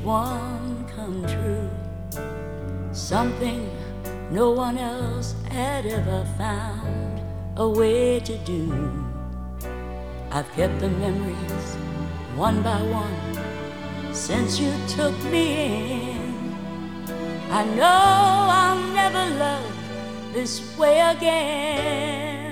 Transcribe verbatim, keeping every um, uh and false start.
one come true. Something no one else had ever found a way to do. I've kept the memories one by one since you took me in. I know I'll never love this way again.